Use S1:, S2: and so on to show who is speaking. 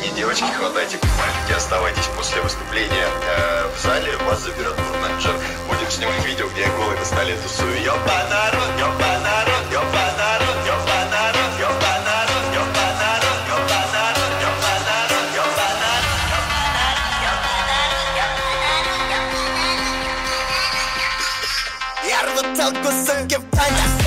S1: парни, девочки, хватайте кумальники, оставайтесь после выступления в зале, вас заберет менеджер. Будем снимать видео, где я голый на столе тусую. Ёба народ, ёба народ, ёба народ, ёба народ, ёба народ, ёба народ, ёба народ, ёба народ, ёба народ, ёба народ.
S2: Я рву толку, суки, в танец.